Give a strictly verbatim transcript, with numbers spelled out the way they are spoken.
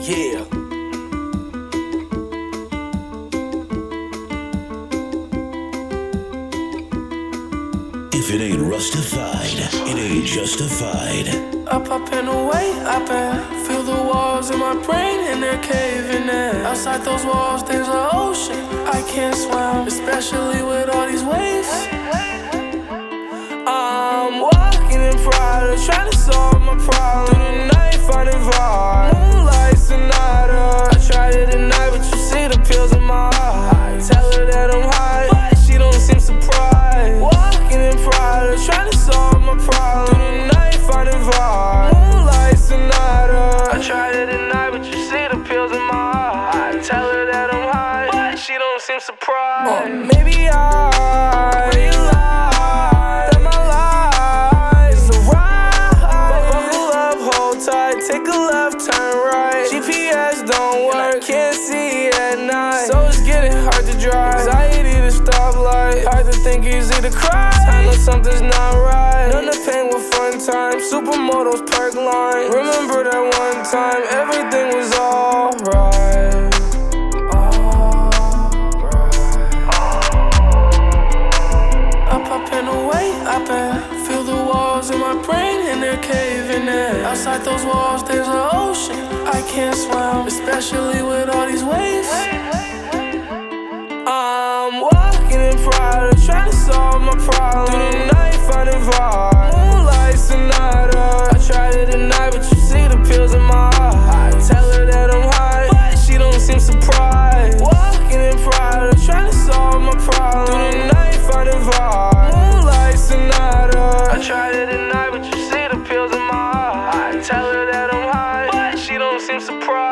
Yeah. If it ain't rustified, it ain't justified. Up, up and away, up and feel the walls in my brain and they're caving in. Outside those walls, there's an ocean I can't swim, especially with all these waves. I'm walking in Prada, trying to solve my problem. Through the night, finding vibe. Moonlight Sonata. I tried it at night, but you see the pills in my eye. Tell her that I'm high, but she don't seem surprised. Walking in Prada, trying to solve my problem. Through the night, finding vibe. Moonlight Sonata. I tried it at night, but you see the pills in my eye. Tell her that I'm high, but she don't seem surprised. Uh, maybe I realize that my life is a ride. Buckle up, hold tight, take a left, turn right. G P S don't work, can't see at night, so it's getting hard to drive. Anxiety to stoplight, hard to think, easy to cry. I know something's not right. None of pain with fun time. Supermodels, perk line. Remember that one time everything was alright. Up, up and away, up and feel the walls in my brain and they're caving in. Outside those walls, there's an ocean I can't swim, especially with all these waves. I'm walking in Prada, trying to solve my problem. Through the night, finding vibe. Moonlight Sonata. I tried it at night, but you see the pills in my eye. Tell her that I'm high, but she don't seem surprised. Walking in Prada, trying to solve my problem. Through the night, finding vibe. Moonlight Sonata. I tried it at night, but you see the pills in my eye. Tell her that I'm high, but she don't seem surprised.